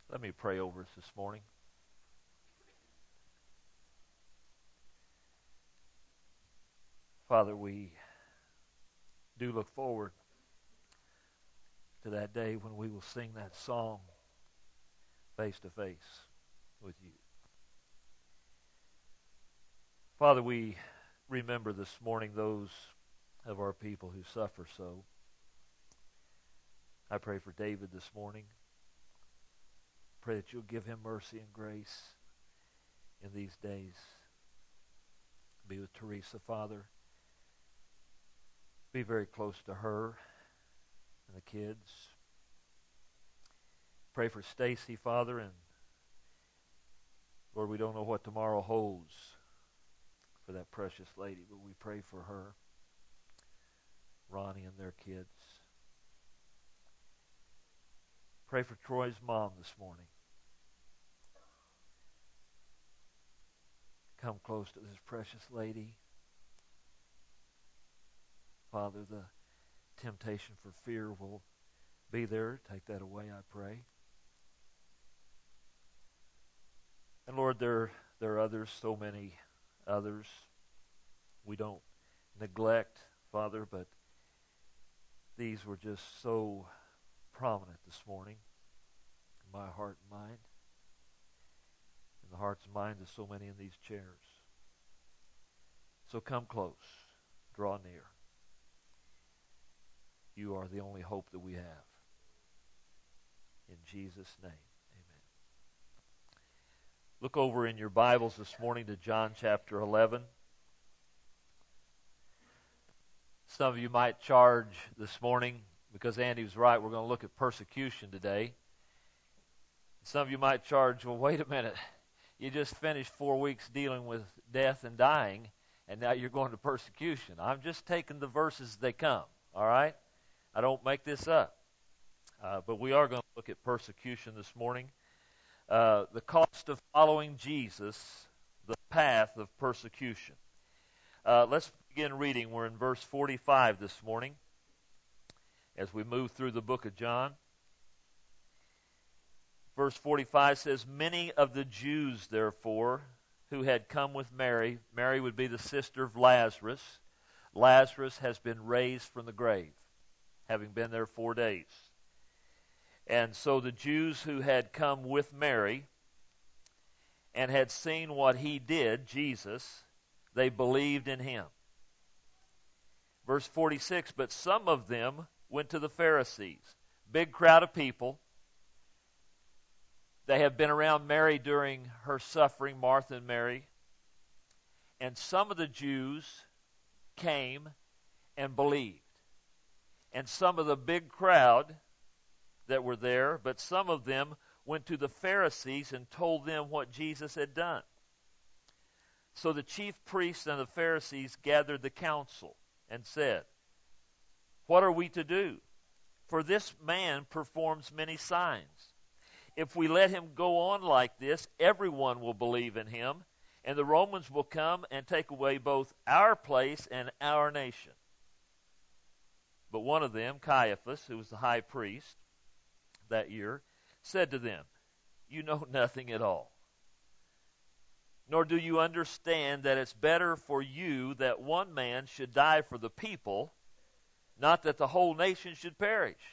Let me pray over us this morning. Father, we do look forward to that day when we will sing that song face to face with you. Father, we remember this morning those of our people who suffer so. I pray for David this morning. Pray that you'll give him mercy and grace in these days. Be with Teresa, Father. Be very close to her and the kids. Pray for Stacy, Father, and Lord, we don't know what tomorrow holds for that precious lady, but we pray for her, Ronnie and their kids. Pray for Troy's mom this morning. Come close to this precious lady. Father, the temptation for fear will be there. Take that away, I pray. And Lord, there are others, so many others we don't neglect, Father, but these were just so prominent this morning in my heart and mind, in the hearts and minds of so many in these chairs. So come close, draw near. You are the only hope that we have. In Jesus' name, amen. Look over in your Bibles this morning to John chapter 11. Some of you might charge this morning, because Andy was right, we're going to look at persecution today. Some of you might charge, well, wait a minute. You just finished 4 weeks dealing with death and dying, and now you're going to persecution. I'm just taking the verses as they come, all right? I don't make this up. But we are going to look at persecution this morning. The cost of following Jesus, the path of persecution. Let's begin reading. We're in verse 45 this morning as we move through the book of John. Verse 45 says, "Many of the Jews, therefore, who had come with Mary," Mary would be the sister of Lazarus. Lazarus has been raised from the grave, having been there 4 days. And so the Jews who had come with Mary and had seen what he did, Jesus, they believed in him. Verse 46, "But some of them went to the Pharisees." Big crowd of people. They have been around Mary during her suffering, Martha and Mary. And some of the Jews came and believed. And some of the big crowd that were there, but some of them went to the Pharisees and told them what Jesus had done. So the chief priests and the Pharisees gathered the council and said, "What are we to do? For this man performs many signs. If we let him go on like this, everyone will believe in him, and the Romans will come and take away both our place and our nation." But one of them, Caiaphas, who was the high priest that year, said to them, "You know nothing at all. Nor do you understand that it's better for you that one man should die for the people, not that the whole nation should perish."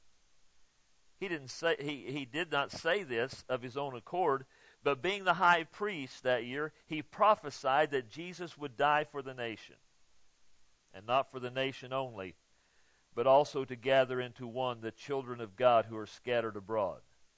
He did not say this of his own accord, but being the high priest that year, he prophesied that Jesus would die for the nation, and not for the nation only, but also to gather into one the children of God who are scattered abroad.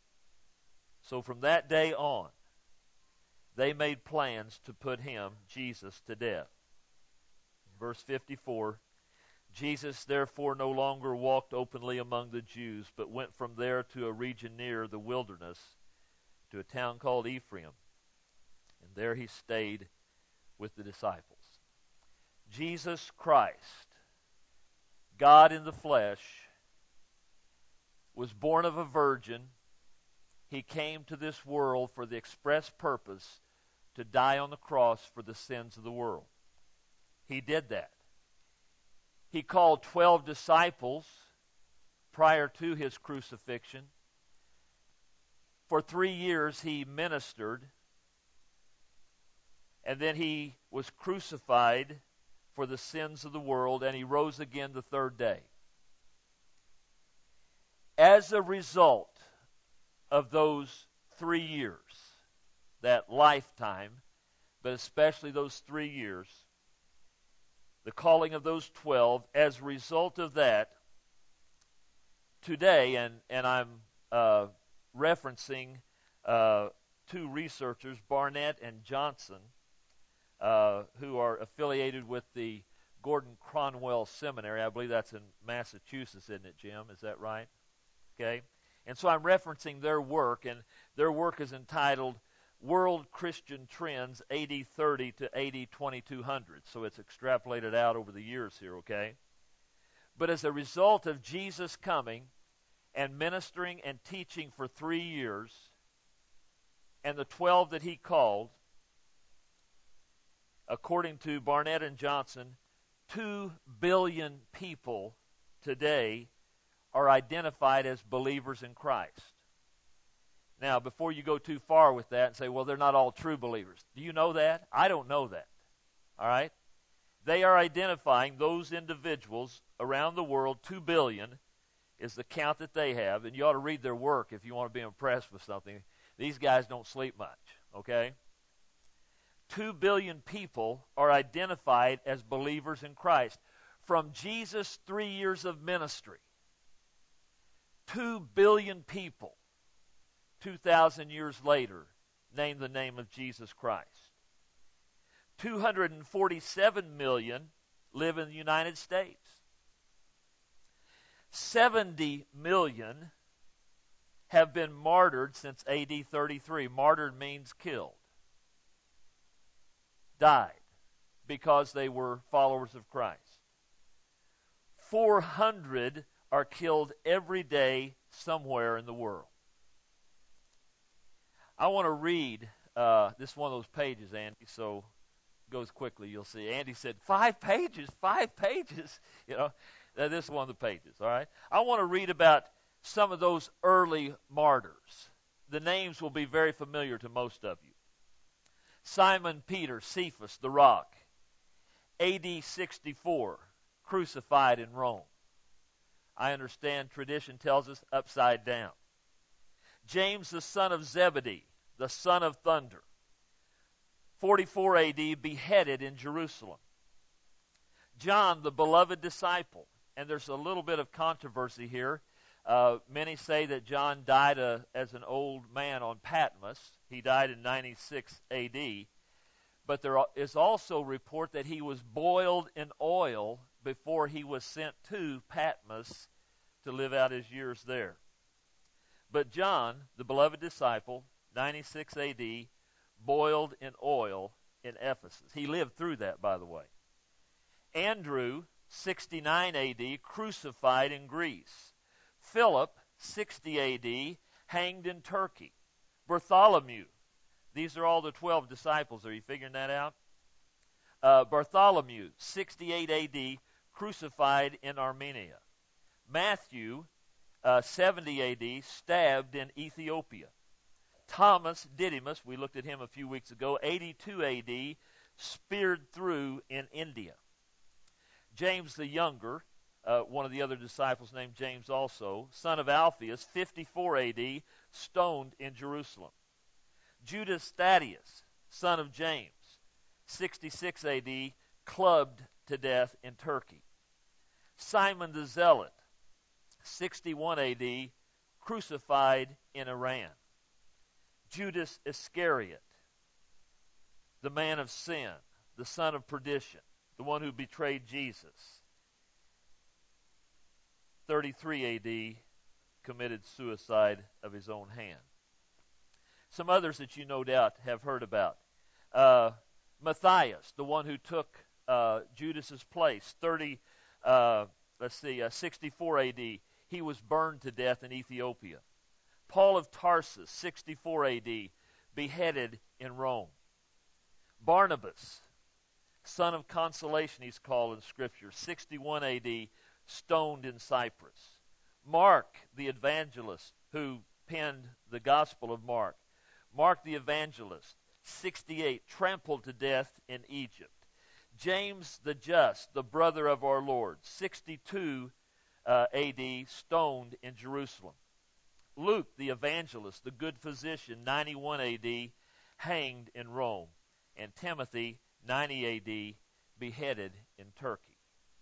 So from that day on, they made plans to put him, Jesus, to death. Verse 54, "Jesus therefore no longer walked openly among the Jews, but went from there to a region near the wilderness, to a town called Ephraim. And there he stayed with the disciples." Jesus Christ, God in the flesh, was born of a virgin. He came to this world for the express purpose to die on the cross for the sins of the world. He did that. He called 12 disciples prior to his crucifixion. For 3 years he ministered, and then he was crucified for the sins of the world, and he rose again the third day. As a result of those 3 years, that lifetime, but especially those 3 years, the calling of those 12, as a result of that, today, and I'm referencing two researchers, Barnett and Johnson, who are affiliated with the Gordon Conwell Seminary. I believe that's in Massachusetts, isn't it, Jim? Is that right? Okay. And so I'm referencing their work, and their work is entitled World Christian Trends AD 30 to AD 2200. So it's extrapolated out over the years here, okay? But as a result of Jesus coming and ministering and teaching for 3 years, and the 12 that he called, according to Barnett and Johnson, 2 billion people today are identified as believers in Christ. Now, before you go too far with that and say, well, they're not all true believers. Do you know that? I don't know that. All right? They are identifying those individuals around the world. 2 billion is the count that they have, and you ought to read their work if you want to be impressed with something. These guys don't sleep much, okay? 2 billion people are identified as believers in Christ. From Jesus' 3 years of ministry, 2 billion people, 2,000 years later, name the name of Jesus Christ. 247 million live in the United States. 70 million have been martyred since AD 33. Martyred means killed. Died because they were followers of Christ. 400 are killed every day somewhere in the world. I want to read this one of those pages, Andy, so it goes quickly, you'll see. Andy said, 5 pages, 5 pages. You know, this is one of the pages, all right? I want to read about some of those early martyrs. The names will be very familiar to most of you. Simon Peter, Cephas, the Rock, AD 64, crucified in Rome. I understand tradition tells us upside down. James, the son of Zebedee, the son of thunder, 44 AD, beheaded in Jerusalem. John, the beloved disciple, and there's a little bit of controversy here. Many say that John died as an old man on Patmos. He died in 96 AD. But there is also report that he was boiled in oil before he was sent to Patmos to live out his years there. But John, the beloved disciple, 96 AD, boiled in oil in Ephesus. He lived through that, by the way. Andrew, 69 AD, crucified in Greece. Philip, 60 AD, hanged in Turkey. Bartholomew, these are all the 12 disciples. Are you figuring that out? Bartholomew, 68 AD, crucified in Armenia. Matthew, 70 AD, stabbed in Ethiopia. Thomas Didymus, we looked at him a few weeks ago, 82 AD, speared through in India. James the Younger, one of the other disciples named James also, son of Alphaeus, 54 AD, stoned in Jerusalem. Judas Thaddeus, son of James, 66 AD, clubbed to death in Turkey. Simon the Zealot, 61 AD, crucified in Iran. Judas Iscariot, the man of sin, the son of perdition, the one who betrayed Jesus, 33 AD, committed suicide of his own hand. Some others that you no doubt have heard about. Matthias, the one who took Judas's place, 64 AD, he was burned to death in Ethiopia. Paul of Tarsus, 64 AD, beheaded in Rome. Barnabas, son of consolation, he's called in Scripture, 61 AD, stoned in Cyprus. Mark, the evangelist, who penned the Gospel of Mark. Mark the evangelist, 68, trampled to death in Egypt. James the Just, the brother of our Lord, 62 A.D., stoned in Jerusalem. Luke the evangelist, the good physician, 91 A.D., hanged in Rome. And Timothy, 90 A.D., beheaded in Turkey.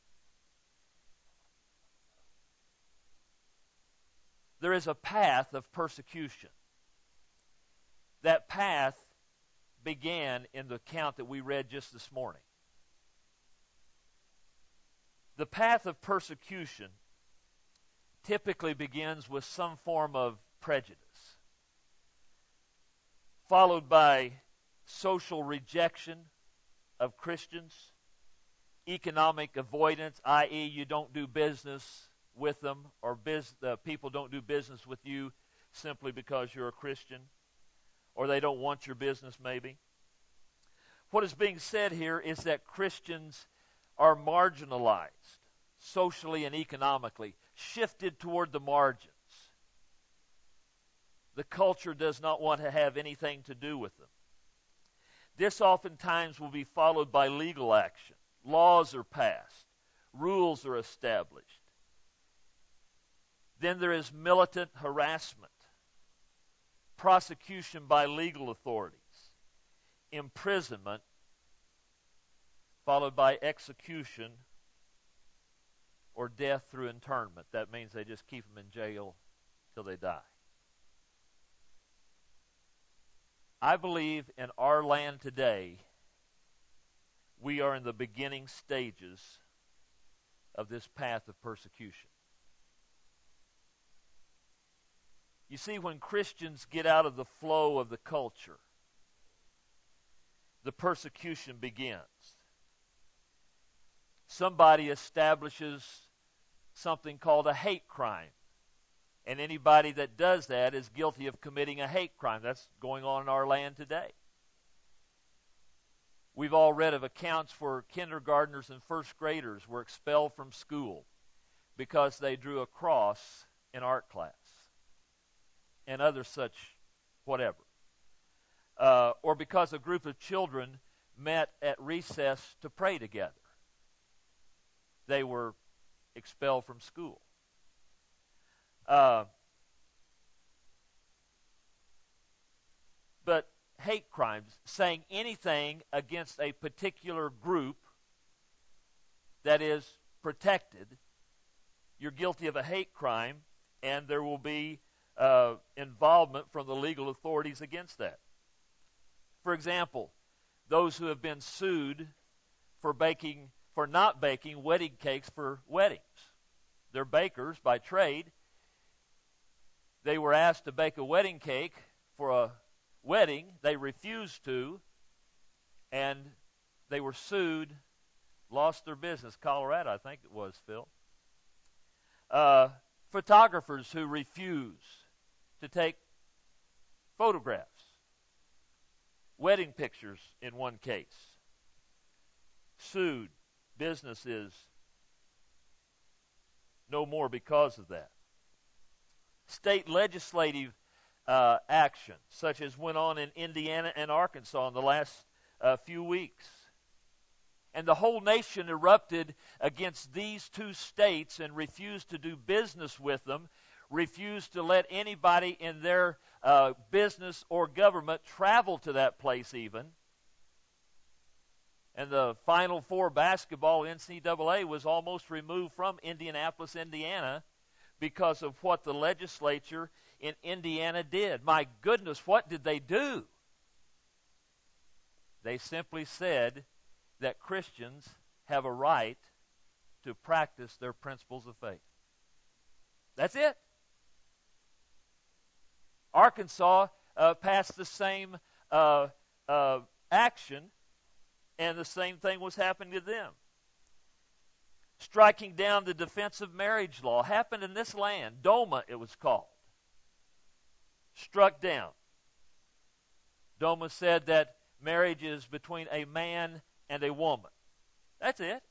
There is a path of persecution. That path began in the account that we read just this morning. The path of persecution typically begins with some form of prejudice, followed by social rejection of Christians, economic avoidance, i.e., you don't do business with them, or people don't do business with you simply because you're a Christian, or they don't want your business maybe. What is being said here is that Christians are marginalized socially and economically, shifted toward the margins. The culture does not want to have anything to do with them. This oftentimes will be followed by legal action. Laws are passed. Rules are established. Then there is militant harassment, prosecution by legal authorities, imprisonment, followed by execution or death through internment. That means they just keep them in jail till they die. I believe in our land today, we are in the beginning stages of this path of persecution. You see, when Christians get out of the flow of the culture, the persecution begins. Somebody establishes something called a hate crime. And anybody that does that is guilty of committing a hate crime. That's going on in our land today. We've all read of accounts where kindergartners and first graders were expelled from school because they drew a cross in art class and other such whatever. Or because a group of children met at recess to pray together. They were expelled from school. But hate crimes, saying anything against a particular group that is protected, you're guilty of a hate crime, and there will be involvement from the legal authorities against that. For example, those who have been sued for not baking wedding cakes for weddings. They're bakers by trade. They were asked to bake a wedding cake for a wedding. They refused to, and they were sued, lost their business. Colorado, I think it was, Phil. Photographers who refuse to take photographs. Wedding pictures in one case. Sued. Business is no more because of that. State legislative action, such as went on in Indiana and Arkansas in the last few weeks. And the whole nation erupted against these two states and refused to do business with them, refused to let anybody in their business or government travel to that place even. And the Final Four basketball NCAA was almost removed from Indianapolis, Indiana, because of what the legislature in Indiana did. My goodness, what did they do? They simply said that Christians have a right to practice their principles of faith. That's it. Arkansas passed the same action, and the same thing was happening to them. Striking down the Defense of Marriage law happened in this land. DOMA, it was called. Struck down. DOMA said that marriage is between a man and a woman. That's it.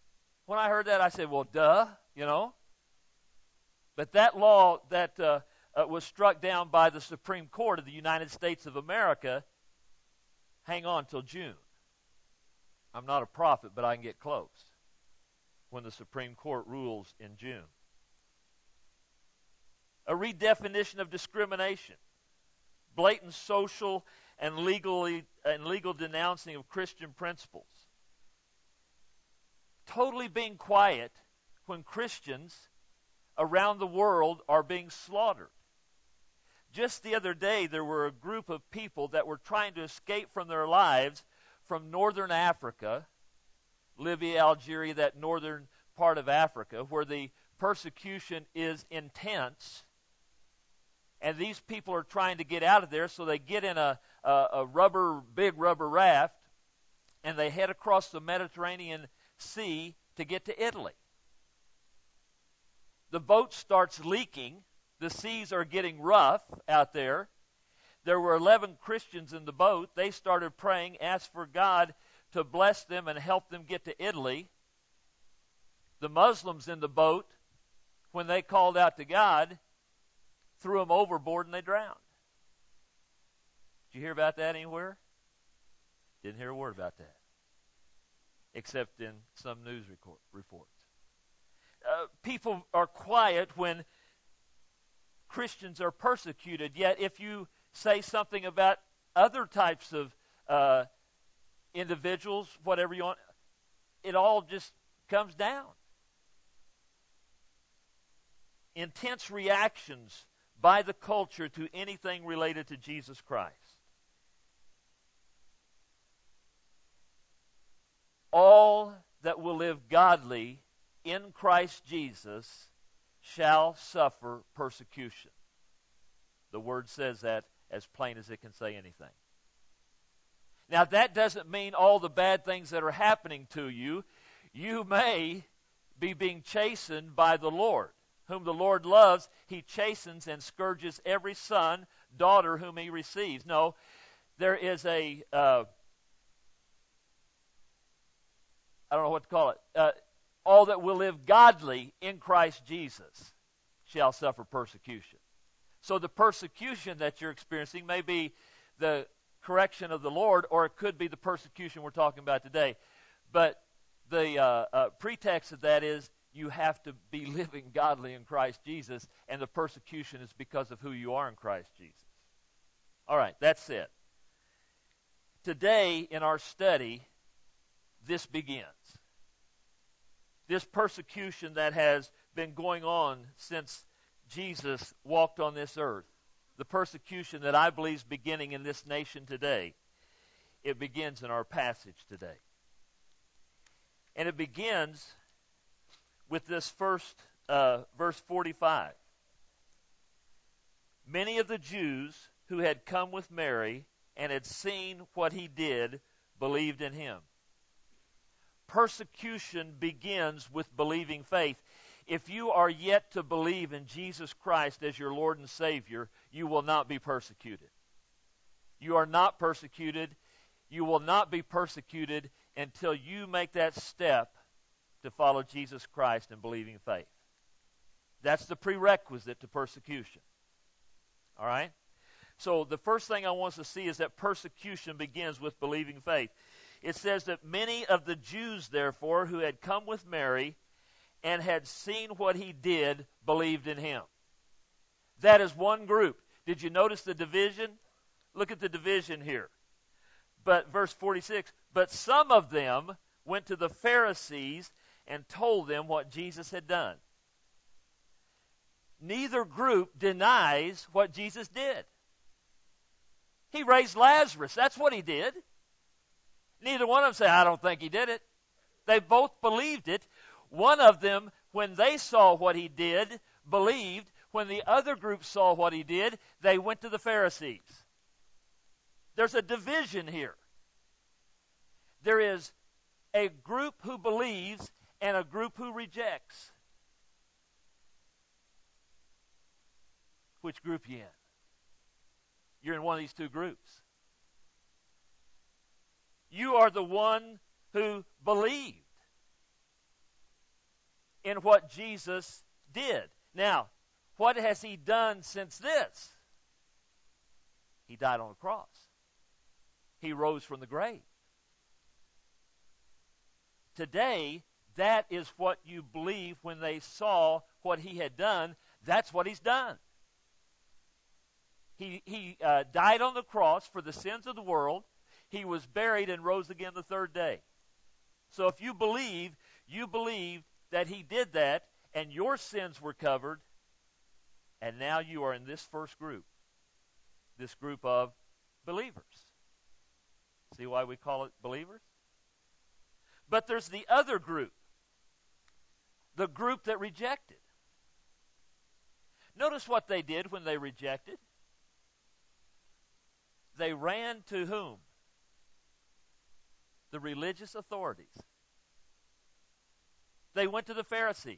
When I heard that, I said, well, duh, you know. But that law, that was struck down by the Supreme Court of the United States of America, hang on till June. I'm not a prophet, but I can get close when the Supreme Court rules in June. A redefinition of discrimination, blatant social and legal denouncing of Christian principles. Totally being quiet when Christians around the world are being slaughtered. Just the other day, there were a group of people that were trying to escape from their lives from northern Africa, Libya, Algeria, that northern part of Africa, where the persecution is intense. And these people are trying to get out of there, so they get in a big rubber raft, and they head across the Mediterranean Sea to get to Italy. The boat starts leaking. The seas are getting rough out there. There were 11 Christians in the boat. They started praying, asked for God to bless them and help them get to Italy. The Muslims in the boat, when they called out to God, threw them overboard and they drowned. Did you hear about that anywhere? Didn't hear a word about that, except in some news reports. People are quiet when Christians are persecuted, yet if you say something about other types of individuals, whatever you want, it all just comes down. Intense reactions by the culture to anything related to Jesus Christ. All that will live godly in Christ Jesus shall suffer persecution. The Word says that as plain as it can say anything. Now, that doesn't mean all the bad things that are happening to you. You may be being chastened by the Lord. Whom the Lord loves, He chastens and scourges every son, daughter whom He receives. No, there is I don't know what to call it. All that will live godly in Christ Jesus shall suffer persecution. So the persecution that you're experiencing may be the correction of the Lord, or it could be the persecution we're talking about today. But the pretext of that is you have to be living godly in Christ Jesus, and the persecution is because of who you are in Christ Jesus. All right, that's it. Today in our study, this begins. This persecution that has been going on since Jesus walked on this earth, the persecution that I believe is beginning in this nation today, it begins in our passage today. And it begins with this first verse 45. Many of the Jews who had come with Mary and had seen what he did believed in him. Persecution begins with believing faith. If you are yet to believe in Jesus Christ as your Lord and Savior, you will not be persecuted. You are not persecuted. You will not be persecuted until you make that step to follow Jesus Christ in believing faith. That's the prerequisite to persecution. All right? So the first thing I want us to see is that persecution begins with believing faith. It says that many of the Jews, therefore, who had come with Mary and had seen what he did, believed in him. That is one group. Did you notice the division? Look at the division here. But verse 46, but some of them went to the Pharisees and told them what Jesus had done. Neither group denies what Jesus did. He raised Lazarus. That's what he did. Neither one of them say, I don't think he did it. They both believed it. One of them, when they saw what he did, believed. When the other group saw what he did, they went to the Pharisees. There's a division here. There is a group who believes and a group who rejects. Which group are you in? You're in one of these two groups. You are the one who believed in what Jesus did. Now, What has he done since this? He died on the cross. He rose from the grave. Today, that is what you believe when they saw what he had done. That's what he's done. He died on the cross for the sins of the world. He was buried and rose again the third day. So if you believe that he did that and your sins were covered, and now you are in this first group, this group of believers. See why we call it believers? But there's the other group, the group that rejected. Notice what they did when they rejected. They ran to whom? The religious authorities. They went to the Pharisees.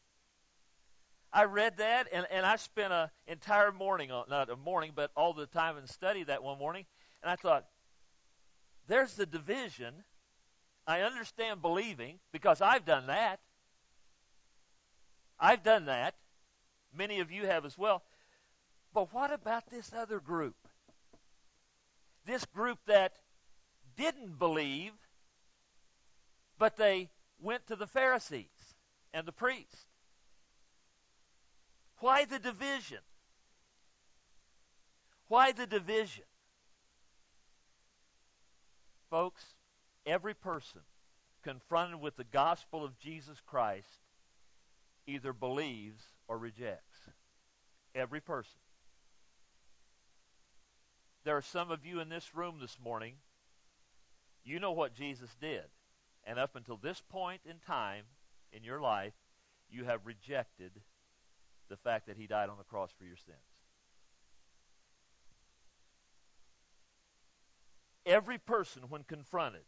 I read that, and I spent an entire morning, not a morning, but all the time and studied that one morning, and I thought, there's the division. I understand believing, because I've done that. I've done that. Many of you have as well. But what about this other group? This group that didn't believe, but they went to the Pharisees and the priests. Why the division? Why the division? Folks, every person confronted with the gospel of Jesus Christ either believes or rejects. Every person. There are some of you in this room this morning, you know what Jesus did. And up until this point in time in your life, you have rejected the fact that he died on the cross for your sins. Every person, when confronted,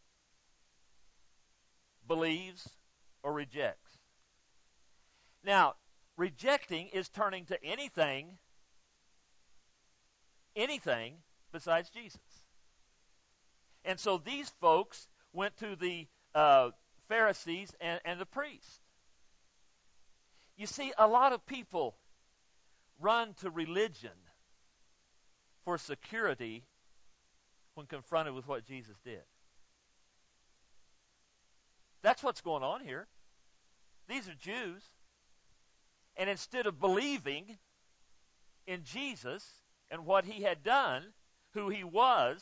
believes or rejects. Now, rejecting is turning to anything besides Jesus. And so these folks went to the Pharisees and the priests. You see, a lot of people run to religion for security when confronted with what Jesus did. That's what's going on here. These are Jews. And instead of believing in Jesus and what he had done, who he was,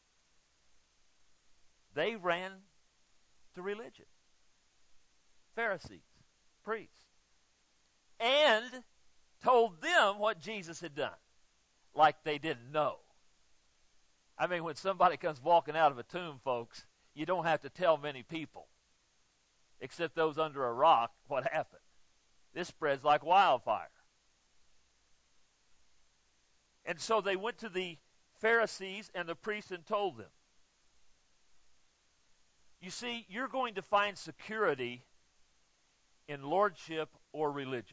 they ran to religion. Pharisees, priests. And told them what Jesus had done, like they didn't know. I mean, when somebody comes walking out of a tomb, folks, you don't have to tell many people, except those under a rock, what happened. This spreads like wildfire. And so they went to the Pharisees and the priests and told them. You see, you're going to find security in lordship or religion.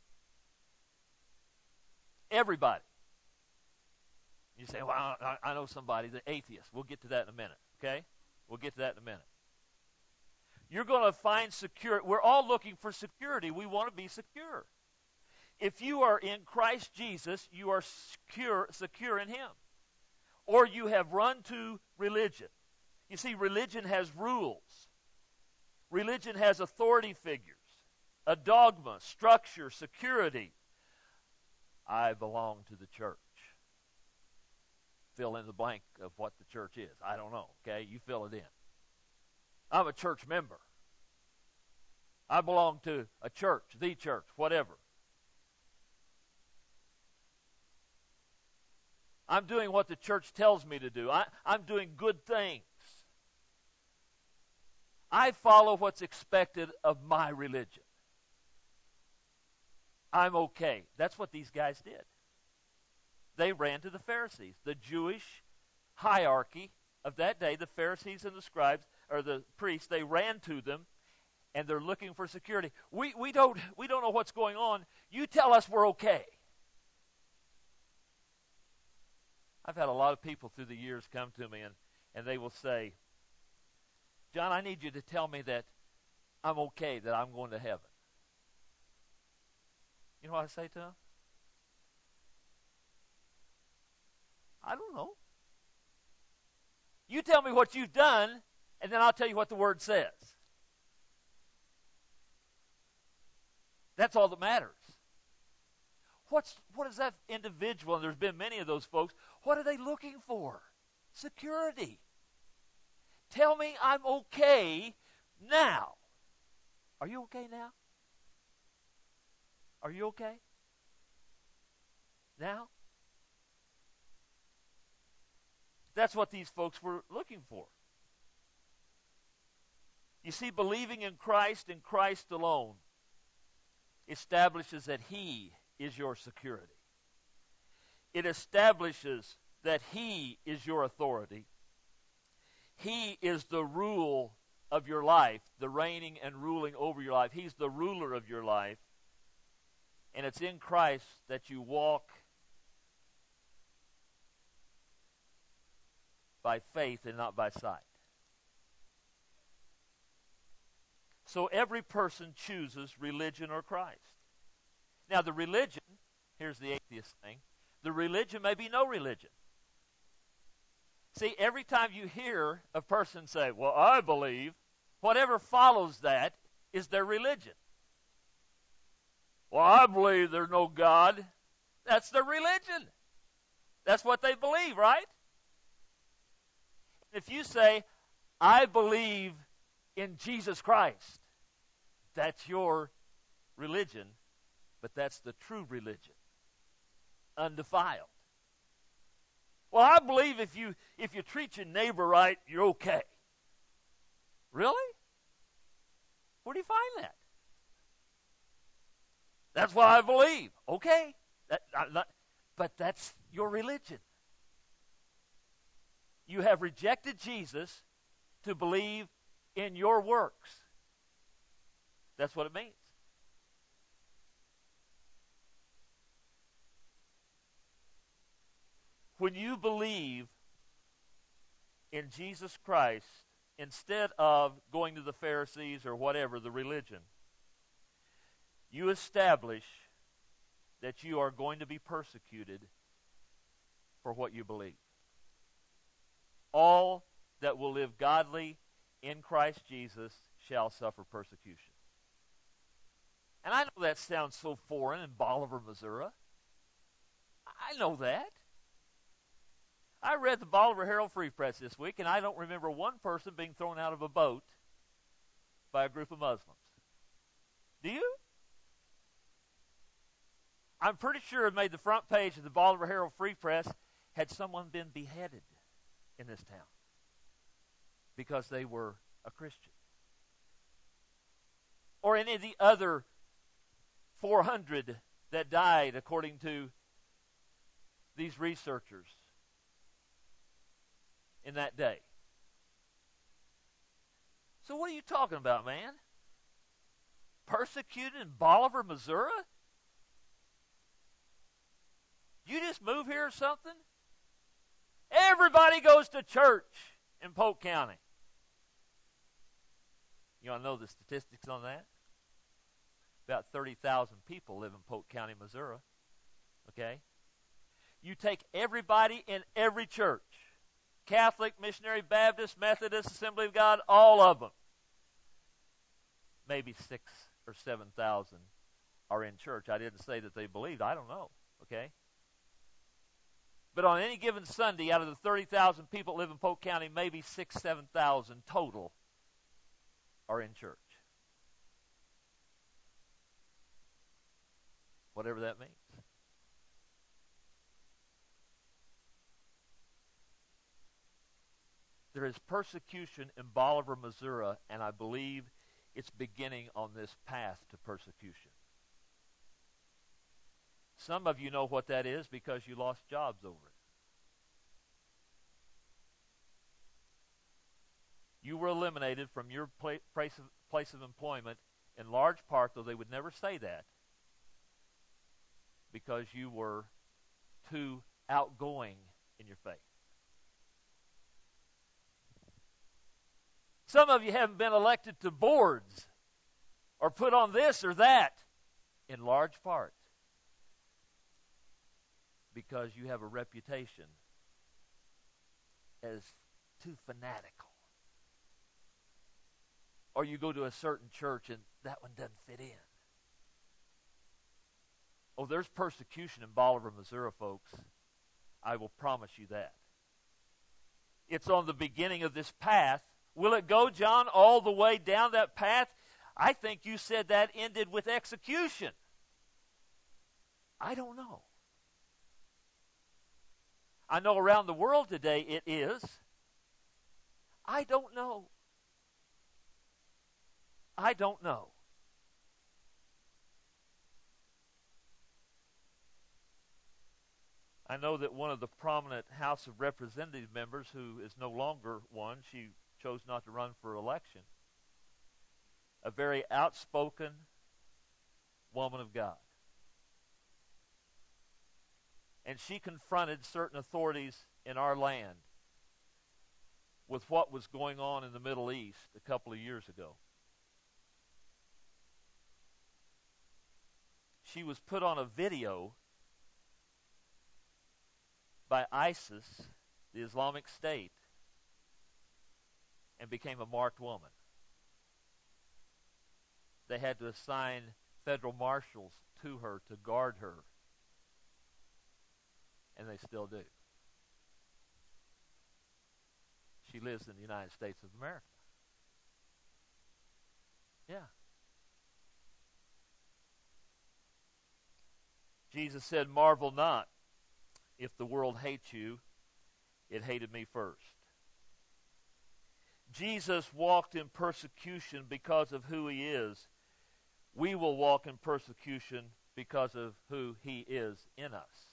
Everybody. You say, well, I know somebody, the atheist. We'll get to that in a minute, okay? We'll get to that in a minute. You're going to find security. We're all looking for security. We want to be secure. If you are in Christ Jesus, you are secure in him. Or you have run to religion. You see, religion has rules. Religion has authority figures, a dogma, structure, security. I belong to the church. Fill in the blank of what the church is. I don't know, okay? You fill it in. I'm a church member. I belong to a church, the church, whatever. I'm doing what the church tells me to do. I'm doing good things. I follow what's expected of my religion. I'm okay. That's what these guys did. They ran to the Pharisees, the Jewish hierarchy of that day, the Pharisees and the scribes, or the priests. They ran to them, and they're looking for security. We don't know what's going on. You tell us we're okay. I've had a lot of people through the years come to me, and they will say, John, I need you to tell me that I'm okay, that I'm going to heaven. You know what I say to them? I don't know. You tell me what you've done, and then I'll tell you what the Word says. That's all that matters. What is that individual, and there's been many of those folks, what are they looking for? Security. Tell me I'm okay now. Are you okay now? Are you okay? Now? That's what these folks were looking for. You see, believing in Christ and Christ alone establishes that He is your security. It establishes that He is your authority. He is the rule of your life, the reigning and ruling over your life. He's the ruler of your life. And it's in Christ that you walk by faith and not by sight. So every person chooses religion or Christ. Now the religion, here's the atheist thing, the religion may be no religion. See, every time you hear a person say, well, I believe, whatever follows that is their religion. Well, I believe there's no God. That's their religion. That's what they believe, right? If you say, I believe in Jesus Christ, that's your religion, but that's the true religion, undefiled. Well, I believe if you treat your neighbor right, you're okay. Really? Where do you find that? That's what I believe. Okay. But that's your religion. You have rejected Jesus to believe in your works. That's what it means. When you believe in Jesus Christ, instead of going to the Pharisees or whatever, the religion, you establish that you are going to be persecuted for what you believe. All that will live godly in Christ Jesus shall suffer persecution. And I know that sounds so foreign in Bolivar, Missouri. I know that. I read the Bolivar Herald Free Press this week, and I don't remember one person being thrown out of a boat by a group of Muslims. Do you? I'm pretty sure it made the front page of the Bolivar Herald Free Press had someone been beheaded in this town because they were a Christian. Or any of the other 400 that died, according to these researchers in that day. So what are you talking about, man? Persecuted in Bolivar, Missouri? You just move here or something? Everybody goes to church in Polk County. You want to know the statistics on that? About 30,000 people live in Polk County, Missouri. Okay? You take everybody in every church, Catholic, Missionary, Baptist, Methodist, Assembly of God, all of them. Maybe 6,000 or 7,000 are in church. I didn't say that they believed. I don't know. Okay? But on any given Sunday, out of the 30,000 people that live in Polk County, maybe 6,000, 7,000 total are in church. Whatever that means. There is persecution in Bolivar, Missouri, and I believe it's beginning on this path to persecution. Some of you know what that is because you lost jobs over it. You were eliminated from your place of employment in large part, though they would never say that, because you were too outgoing in your faith. Some of you haven't been elected to boards or put on this or that, in large part because you have a reputation as too fanatical. Or you go to a certain church and that one doesn't fit in. Oh, there's persecution in Bolivar, Missouri, folks. I will promise you that. It's on the beginning of this path. Will it go, John, all the way down that path? I think you said that ended with execution. I don't know. I know around the world today it is. I don't know. I don't know. I know that one of the prominent House of Representative members, who is no longer one, she chose not to run for election, a very outspoken woman of God. And she confronted certain authorities in our land with what was going on in the Middle East a couple of years ago. She was put on a video by ISIS, the Islamic State, and became a marked woman. They had to assign federal marshals to her to guard her, and they still do. She lives in the United States of America. Yeah. Jesus said, "Marvel not if the world hates you. It hated me first." Jesus walked in persecution because of who he is. We will walk in persecution because of who he is in us.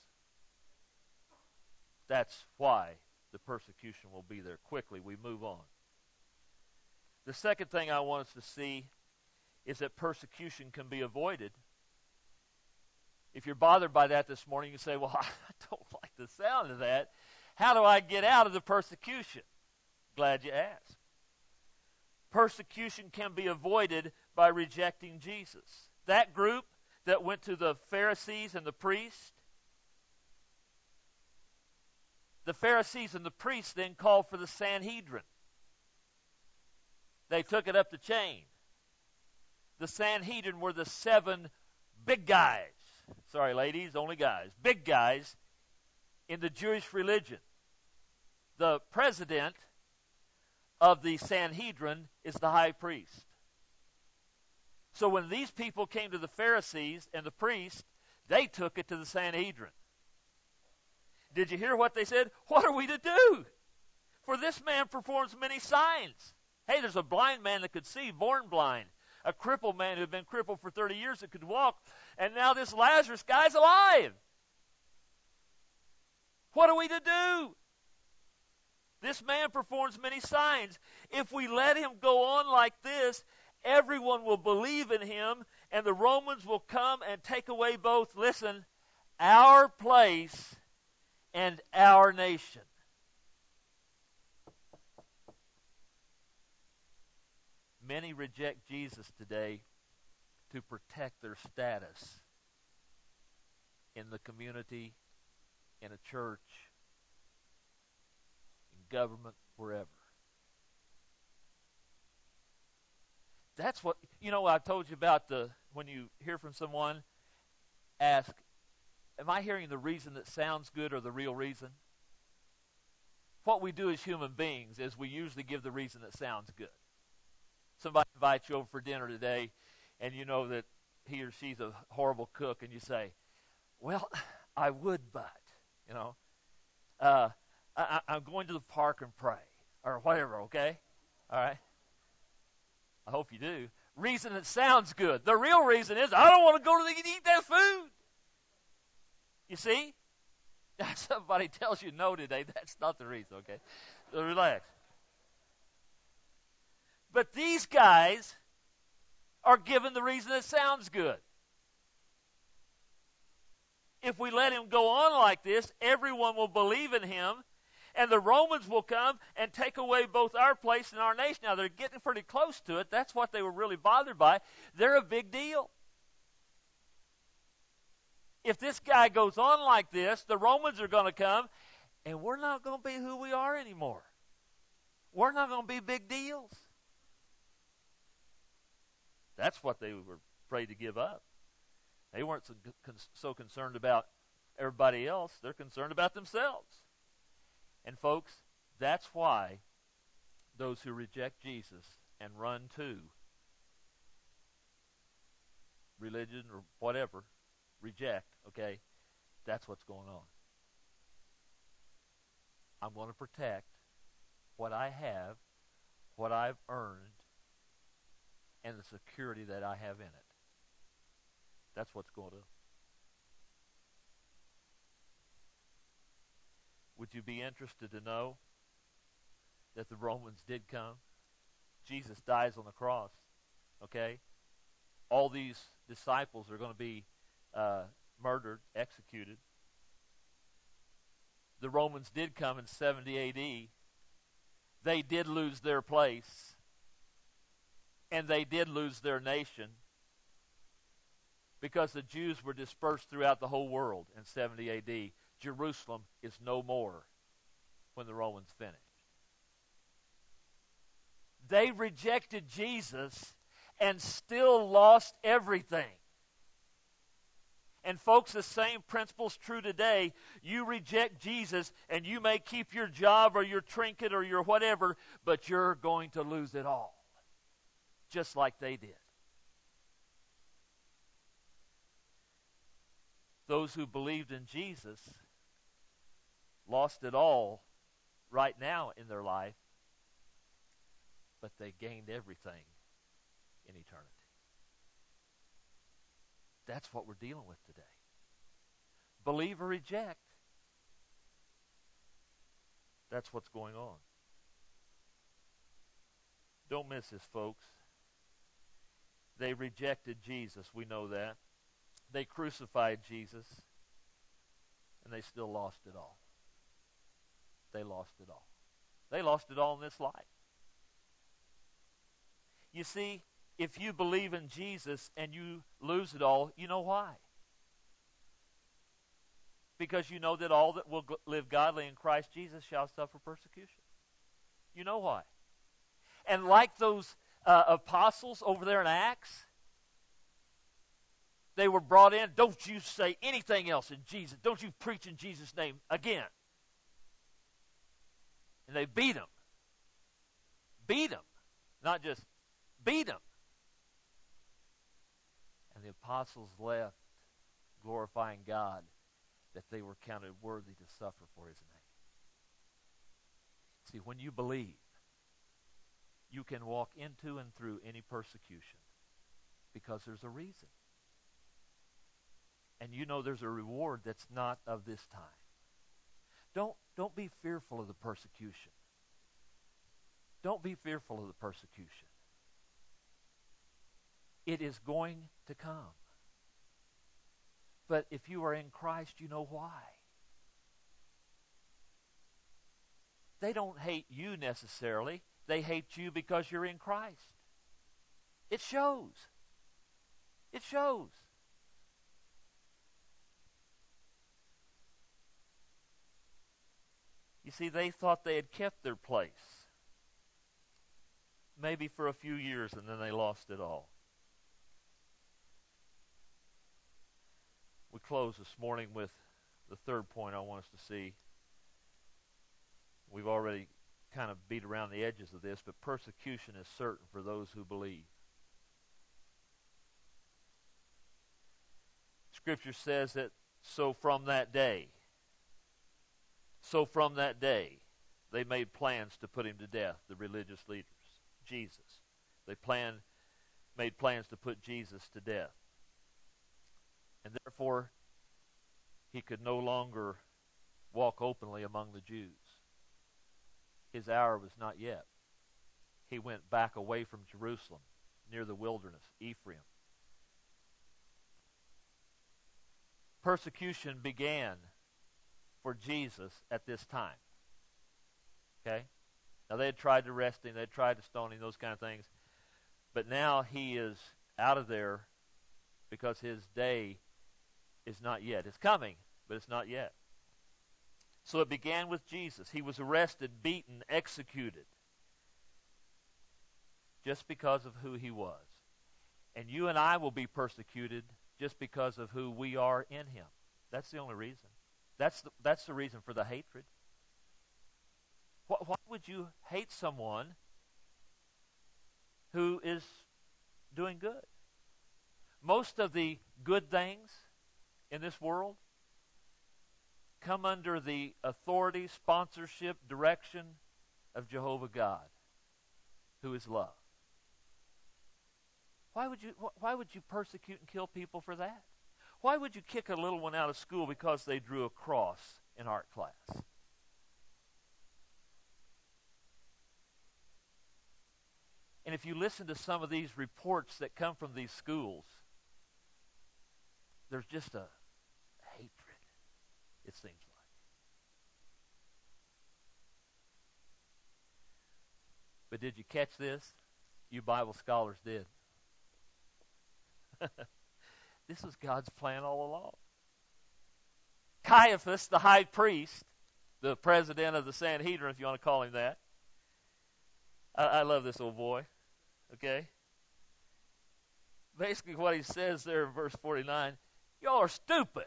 That's why the persecution will be there. Quickly, we move on. The second thing I want us to see is that persecution can be avoided. If you're bothered by that this morning, you say, well, I don't like the sound of that. How do I get out of the persecution? Glad you asked. Persecution can be avoided by rejecting Jesus. That group that went to the Pharisees and the priests, the Pharisees and the priests then called for the Sanhedrin. They took it up the chain. The Sanhedrin were the 7 big guys. Sorry, ladies, only guys. Big guys in the Jewish religion. The president of the Sanhedrin is the high priest. So when these people came to the Pharisees and the priests, they took it to the Sanhedrin. Did you hear what they said? What are we to do? For this man performs many signs. Hey, there's a blind man that could see, born blind. A crippled man who had been crippled for 30 years that could walk. And now this Lazarus guy's alive. What are we to do? This man performs many signs. If we let him go on like this, everyone will believe in him, and the Romans will come and take away both, listen, our place and our nation. Many reject Jesus today to protect their status in the community, in a church, in government, wherever. That's what, I told you about when you hear from someone, ask, am I hearing the reason that sounds good or the real reason? What we do as human beings is we usually give the reason that sounds good. Somebody invites you over for dinner today, and you know that he or she's a horrible cook, and you say, well, I would, but, I'm going to the park and pray, or whatever, okay? All right? I hope you do. Reason that sounds good. The real reason is, I don't want to go to eat that food. You see? Somebody tells you no today, that's not the reason, okay? So relax. But these guys are given the reason that sounds good. If we let him go on like this, everyone will believe in him, and the Romans will come and take away both our place and our nation. Now, they're getting pretty close to it. That's what they were really bothered by. They're a big deal. If this guy goes on like this, the Romans are going to come, And we're not going to be who we are anymore. We're not going to be big deals. That's what they were afraid to give up. They weren't so concerned about everybody else. They're concerned about themselves. And folks, that's why those who reject Jesus and run to religion or whatever, reject, okay, that's what's going on. I'm going to protect what I have, what I've earned, and the security that I have in it. That's what's going on. Would you be interested to know that the Romans did come? Jesus dies on the cross, okay? All these disciples are going to be murdered, executed. The Romans did come in 70 A.D. They did lose their place, and they did lose their nation, because the Jews were dispersed throughout the whole world in 70 A.D. Jerusalem is no more when the Romans finished. They rejected Jesus and still lost everything. And folks, the same principle's true today. You reject Jesus and you may keep your job or your trinket or your whatever, but you're going to lose it all. Just like they did. Those who believed in Jesus lost it all right now in their life, but they gained everything in eternity. That's what we're dealing with today. Believe or reject. That's what's going on. Don't miss this, folks. They rejected Jesus. We know that. They crucified Jesus, and they still lost it all. They lost it all. They lost it all in this life. You see, if you believe in Jesus and you lose it all, you know why? Because you know that all that will live godly in Christ Jesus shall suffer persecution. You know why. And like those apostles over there in Acts, they were brought in. Don't you say anything else in Jesus. Don't you preach in Jesus' name again. And they beat them. Beat them. Not just beat them. And the apostles left glorifying God that they were counted worthy to suffer for his name. See, when you believe, you can walk into and through any persecution because there's a reason. And you know there's a reward that's not of this time. Don't be fearful of the persecution. Don't be fearful of the persecution. It is going to come. But if you are in Christ, you know why. They don't hate you necessarily. They hate you because you're in Christ. It shows. It shows. You see, they thought they had kept their place. Maybe for a few years, and then they lost it all. We close this morning with the third point I want us to see. We've already kind of beat around the edges of this, but persecution is certain for those who believe. Scripture says that so from that day, they made plans to put him to death, the religious leaders, Jesus. They made plans to put Jesus to death. And therefore, he could no longer walk openly among the Jews. His hour was not yet. He went back away from Jerusalem, near the wilderness, Ephraim. Persecution began for Jesus at this time. Okay? Now they had tried to arrest him, they had tried to stone him, those kind of things. But now he is out of there because his day is not yet. It's coming, but it's not yet. So it began with Jesus. He was arrested, beaten, executed, just because of who he was. And you and I will be persecuted just because of who we are in him. That's the only reason. That's the reason for the hatred. Why would you hate someone who is doing good? Most of the good things in this world come under the authority, sponsorship, direction of Jehovah God, who is love. Why would you persecute and kill people for that? Why would you kick a little one out of school because they drew a cross in art class? And if you listen to some of these reports that come from these schools, there's just a hatred, it seems like. But did you catch this? You Bible scholars did. This was God's plan all along. Caiaphas, the high priest, the president of the Sanhedrin, if you want to call him that. I love this old boy. Okay? Basically what he says there in verse 49, y'all are stupid.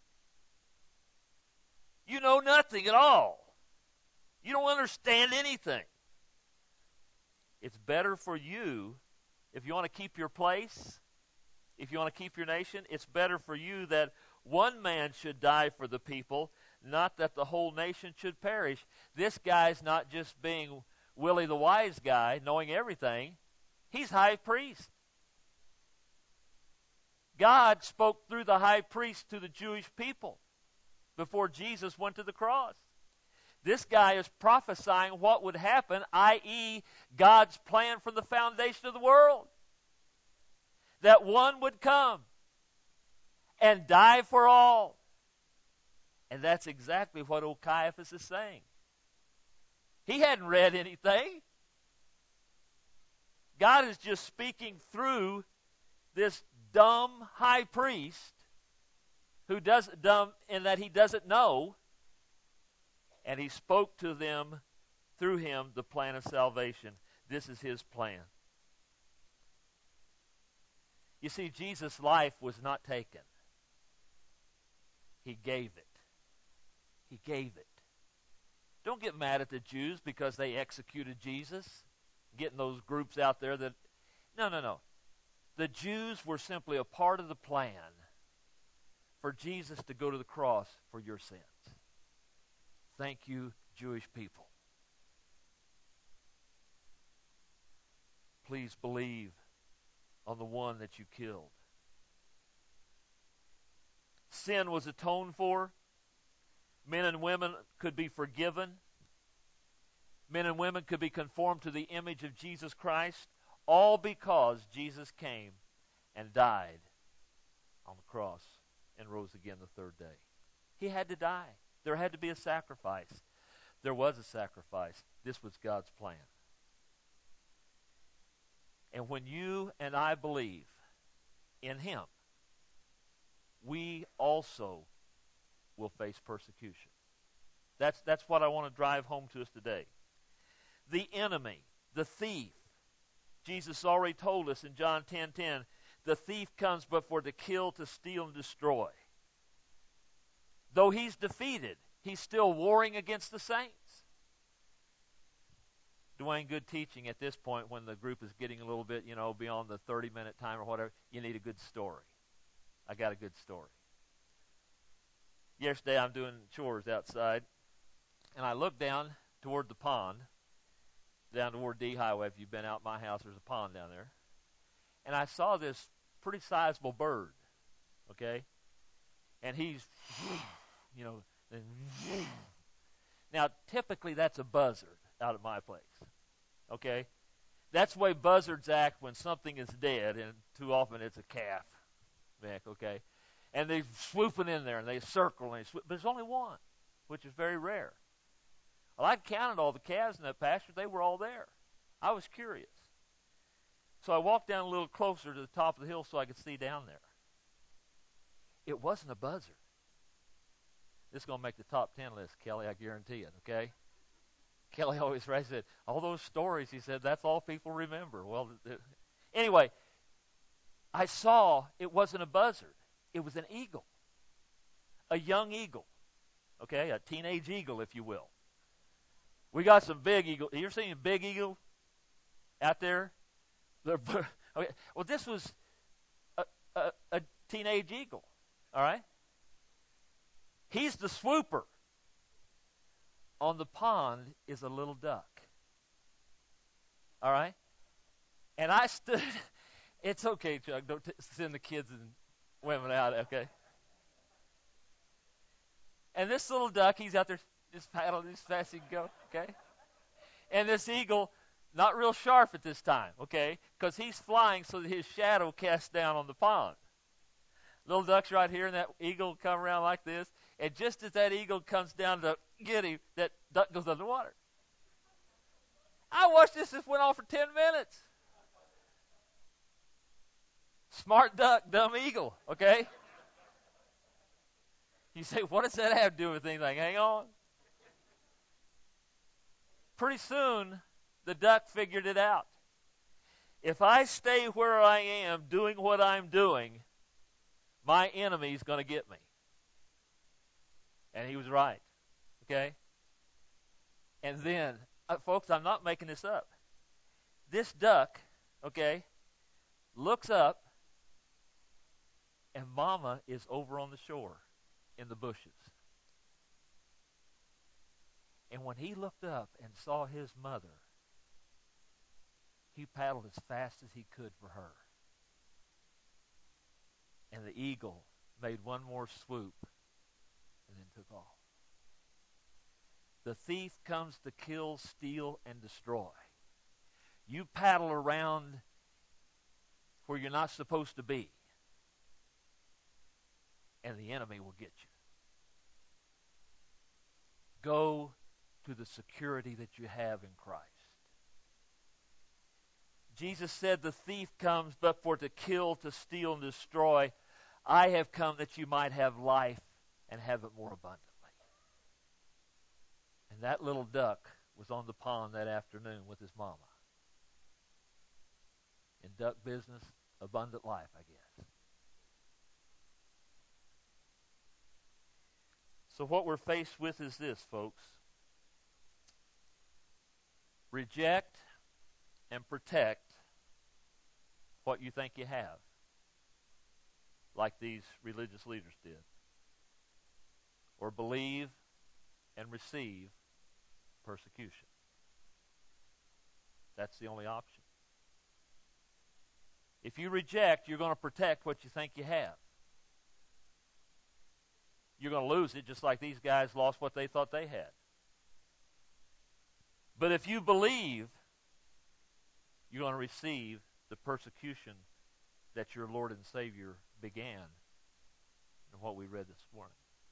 You know nothing at all. You don't understand anything. It's better for you, if you want to keep your place, if you want to keep your nation, it's better for you that one man should die for the people, not that the whole nation should perish. This guy's not just being Willie the wise guy, knowing everything. He's high priest. God spoke through the high priest to the Jewish people before Jesus went to the cross. This guy is prophesying what would happen, i.e., God's plan from the foundation of the world. That one would come and die for all. And that's exactly what old Caiaphas is saying. He hadn't read anything. God is just speaking through this dumb high priest who does dumb in that he doesn't know, and he spoke to them through him the plan of salvation. This is his plan. You see, Jesus' life was not taken. He gave it. He gave it. Don't get mad at the Jews because they executed Jesus, getting those groups out there that... No. The Jews were simply a part of the plan for Jesus to go to the cross for your sins. Thank you, Jewish people. Please believe on the one that you killed. Sin was atoned for. Men and women could be forgiven. Men and women could be conformed to the image of Jesus Christ, all because Jesus came and died on the cross and rose again the third day. He had to die. There had to be a sacrifice. There was a sacrifice. This was God's plan. And when you and I believe in him, we also will face persecution. That's what I want to drive home to us today. The enemy, the thief. Jesus already told us in John 10:10, the thief comes but for to kill, to steal, and destroy. Though he's defeated, he's still warring against the saints. Dwayne, good teaching at this point when the group is getting a little bit, beyond the 30-minute time or whatever. You need a good story. I got a good story. Yesterday I'm doing chores outside, and I look down toward the pond, down toward D Highway. If you've been out my house, there's a pond down there. And I saw this pretty sizable bird, okay? And he's, now typically that's a buzzard out at my place, okay? That's the way buzzards act when something is dead, and too often it's a calf, okay? And they're swooping in there, and they circle, and but there's only one, which is very rare. Well, I'd counted all the calves in that pasture. They were all there. I was curious. So I walked down a little closer to the top of the hill so I could see down there. It wasn't a buzzard. This is going to make the top 10 list, Kelly, I guarantee it, okay? Kelly always said, all those stories, he said, that's all people remember. Well, anyway, I saw it wasn't a buzzard. It was an eagle, a young eagle, okay, a teenage eagle, if you will. We got some big eagles. You ever seen a big eagle out there? Okay. Well, this was a teenage eagle, all right? He's the swooper. On the pond is a little duck, all right? And I stood. It's okay, Chuck. Don't send the kids and women out, okay? And this little duck, he's out there just paddling as fast as he can go, okay? And this eagle, not real sharp at this time, okay? Because he's flying so that his shadow casts down on the pond. Little duck's right here, and that eagle will come around like this. And just as that eagle comes down to get him, that duck goes underwater. I watched this. This went on for 10 minutes. Smart duck, dumb eagle, okay? You say, what does that have to do with anything? Hang on. Pretty soon, the duck figured it out. If I stay where I am doing what I'm doing, my enemy's going to get me. And he was right, okay? And then, folks, I'm not making this up. This duck, okay, looks up, and Mama is over on the shore in the bushes. And when he looked up and saw his mother, he paddled as fast as he could for her. And the eagle made one more swoop and then took off. The thief comes to kill, steal, and destroy. You paddle around where you're not supposed to be, and the enemy will get you. Go to the security that you have in Christ. Jesus said, the thief comes but for to kill, to steal, and destroy. I have come that you might have life and have it more abundantly. And that little duck was on the pond that afternoon with his mama. In duck business, abundant life, I guess. So what we're faced with is this, folks. Reject and protect what you think you have, like these religious leaders did. Or believe and receive persecution. That's the only option. If you reject, you're going to protect what you think you have. You're going to lose it just like these guys lost what they thought they had. But if you believe, you're going to receive the persecution that your Lord and Savior began in what we read this morning.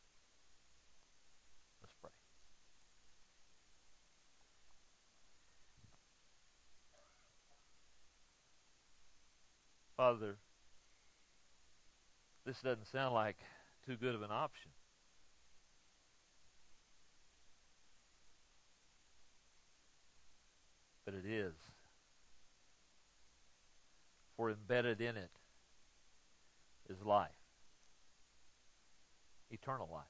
Let's pray. Father, this doesn't sound like too good of an option. But it is. For embedded in it is life. Eternal life.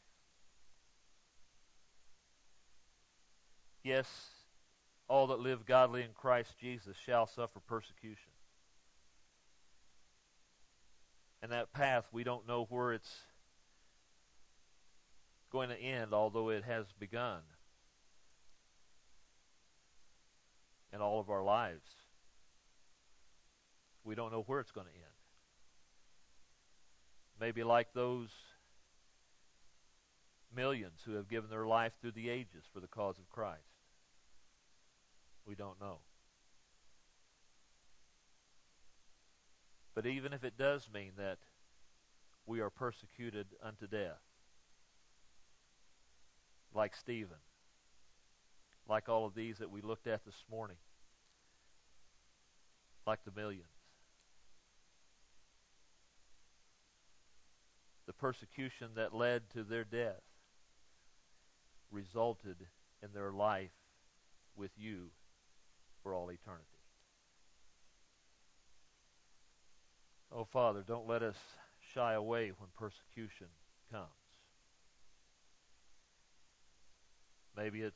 Yes, all that live godly in Christ Jesus shall suffer persecution. And that path, we don't know where it's going to end, although it has begun in all of our lives. We don't know where it's going to end. Maybe like those millions who have given their life through the ages for the cause of Christ. We don't know. But even if it does mean that we are persecuted unto death, like Stephen, like all of these that we looked at this morning, like the millions, the persecution that led to their death resulted in their life with you for all eternity. Oh, Father, don't let us shy away when persecution comes. Maybe it's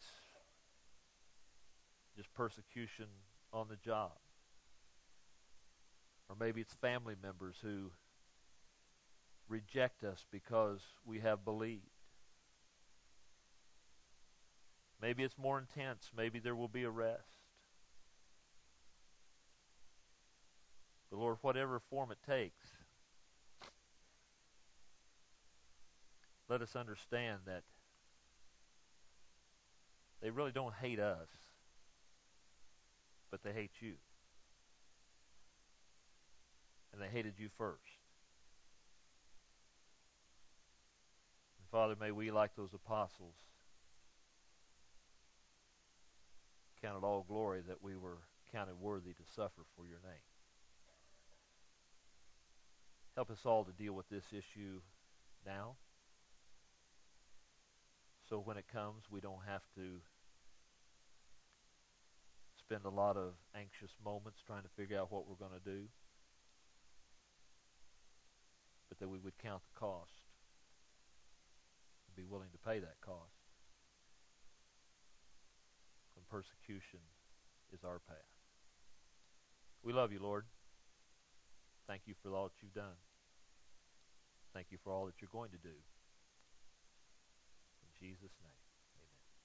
just persecution on the job. Or maybe it's family members who reject us because we have believed. Maybe it's more intense. Maybe there will be arrest. But Lord, whatever form it takes, let us understand that they really don't hate us, but they hate you. And they hated you first. And Father, may we, like those apostles, count it all glory that we were counted worthy to suffer for your name. Help us all to deal with this issue now, so when it comes, we don't have to spend a lot of anxious moments trying to figure out what we're going to do, but that we would count the cost and be willing to pay that cost when persecution is our path. We love you, Lord. Thank you for all that you've done. Thank you for all that you're going to do. In Jesus' name.